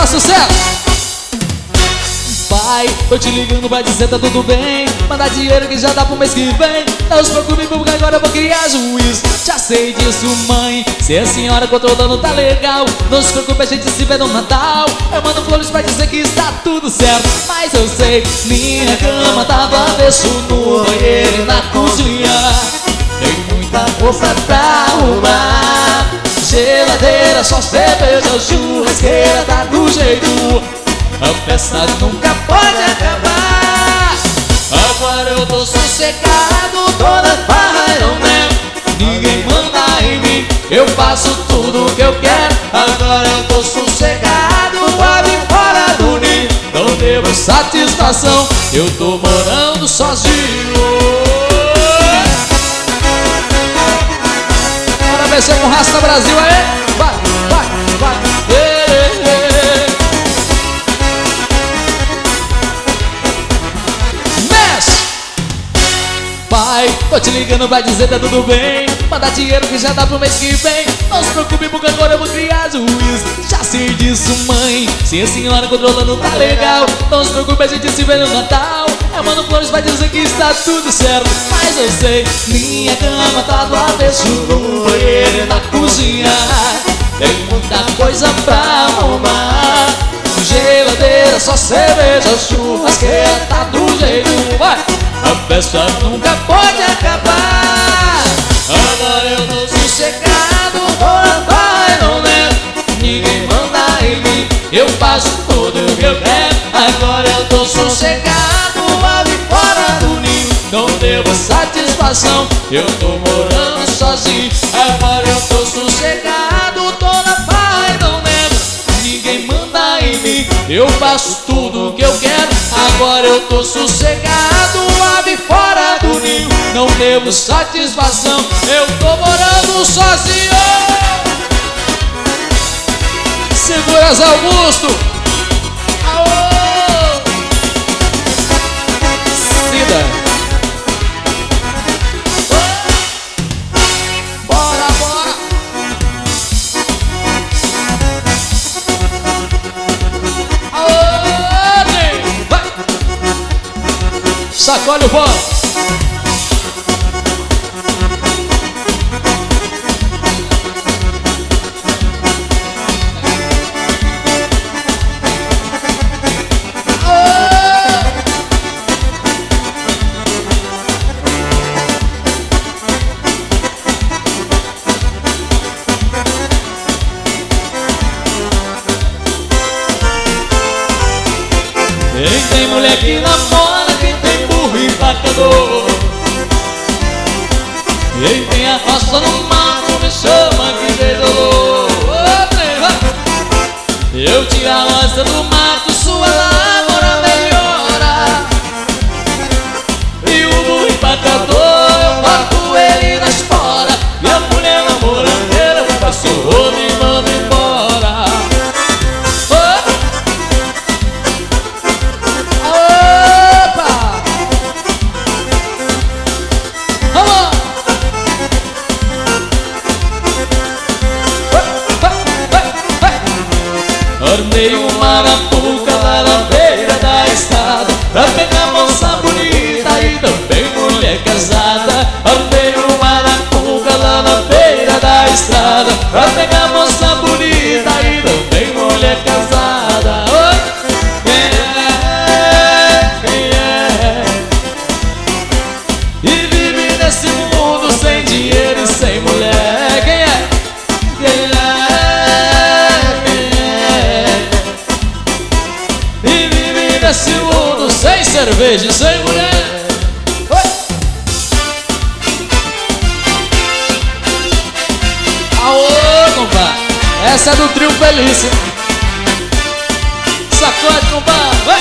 sucesso! Pai, tô te ligando pra dizer tá tudo bem. Manda dinheiro que já dá pro mês que vem. Não se preocupe porque agora eu vou criar juízo. Já sei disso, mãe, se a senhora controlando tá legal. Não se preocupe, a gente se vê no Natal. Eu mando flores pra dizer que está tudo certo. Mas eu sei, minha cama tá do avesso, no banheiro e na cozinha. Tem muita roupa pra arrumar. Geladeira, só cerveja, churrasqueira tá do jeito. A festa nunca pode acabar. Agora eu tô sossegado, toda farra eu não nego. Ninguém manda em mim, eu faço tudo o que eu quero. Agora eu tô sossegado, pode ir fora do ninho. Não devo satisfação, eu tô morando sozinho. Bora vencer com Rasta Brasil aí. Vai, vai, vai. Pai, tô te ligando pra dizer tá tudo bem. Manda dinheiro que já dá pro mês que vem. Não se preocupe porque agora eu vou criar juízo. Já sei disso, mãe, se a senhora controlando tá legal. Não se preocupe, a gente se vê no Natal. Eu mando flores pra dizer que está tudo certo. Mas eu sei, minha cama tá do avesso, no banheiro e na cozinha. Tem muita coisa pra arrumar. Geladeira, só cerveja, churrasqueira tá do jeito. Vai! A festa nunca pode acabar. Agora eu tô sossegado, vai, não nego. Ninguém manda em mim, eu faço tudo o que eu quero. Agora eu tô sossegado, ali fora do ninho. Não devo satisfação, eu tô morando sozinho. Agora eu tô sossegado, tô na paz, não nego. Ninguém manda em mim, eu faço tudo o que eu quero. Agora eu tô sossegado, ave fora do ninho. Não devo satisfação, eu tô morando sozinho. Seguras Augusto. Aô! Cida. Bora, bora. Aô, vai. Sacode o pó. Quem tem mulher que namora, quem tem burro empacador. Quem tem a roça no mato me chama que dedolou. Eu tiro a roça do mato, sua lavoura melhora. E o burro empacador, eu bato ele na espora. E a mulher namoradeira passou o me manda embora. Armei uma arapuca lá na beira da estrada pra pegar moça bonita e também mulher casada. Armei uma arapuca lá na beira da estrada pra pegar moça bonita e também mulher casada. E vive nesse mundo sem dinheiro e sem mulher. Quem é? Nesse mundo sem cerveja e sem mulher. Aô, compadre, essa é do trio Felício. Sacode, compadre, vai.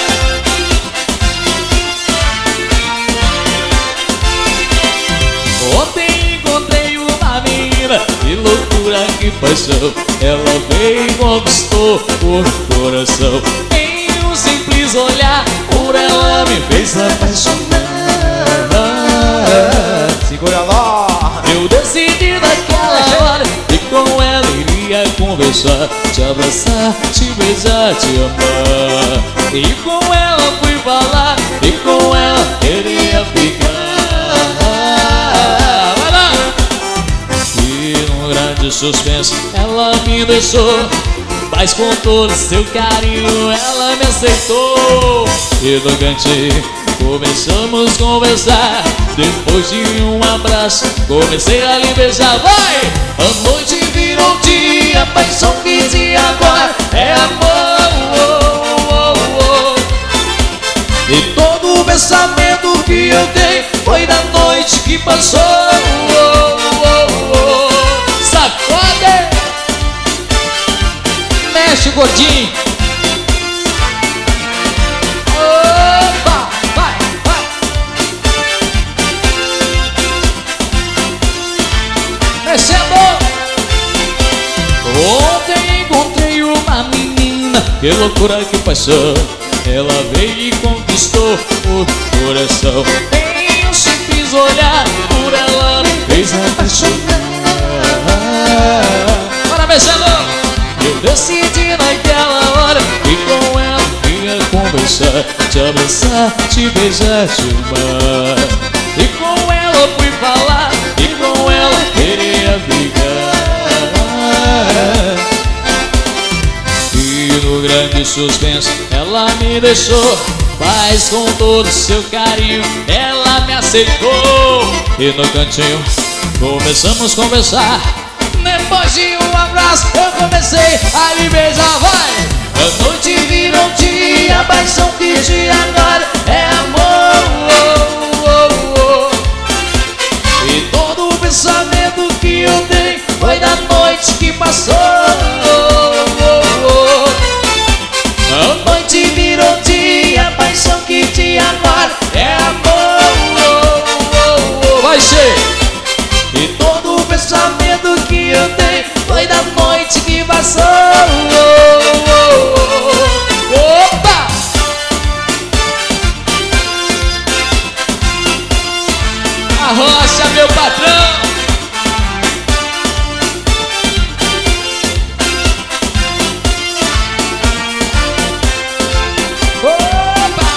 Ontem encontrei uma menina, que loucura, que paixão. Ela veio e conquistou o coração. Simples olhar por ela me fez apaixonar. Segura lá. Eu decidi naquela hora e com ela iria conversar. conversar, te abraçar, te beijar, te amar. E com ela fui falar, e com ela queria ficar. Vai lá! E num grande suspense ela me deixou, mas com todo seu carinho ela me aceitou. E no cantinho começamos a conversar, depois de um abraço comecei a lhe beijar. Vai! A noite virou dia, a paixão que de agora é amor. E todo o pensamento que eu dei foi da noite que passou. Sacode! Mexe, gordinho! Opa! Vai, vai! Mexendo! Ontem encontrei uma menina, que loucura, que paixão. Ela veio e conquistou o coração. Em um simples olhar por ela me fez apaixonar. Bora, mexendo! Eu decidi naquela hora e com ela ia conversar, te abraçar, te beijar, te amar. E com ela fui falar, e com ela queria ficar. E no grande suspense ela me deixou, mas com todo seu carinho ela me aceitou. E no cantinho começamos a conversar, depois de um abraço eu comecei a lhe beijar. Vai! A noite virou dia, a paixão que de agora é amor. E todo o pensamento que eu dei foi da noite que passou. A noite virou dia, a paixão que de agora é amor. Vai ser! E todo o pensamento que eu dei foi da noite que passou. Opa! Arrocha, meu patrão! Opa!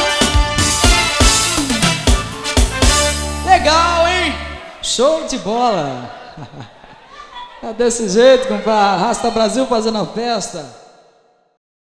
Legal, hein? Show de bola! É desse jeito, compadre. Arrasta Brasil fazendo a festa.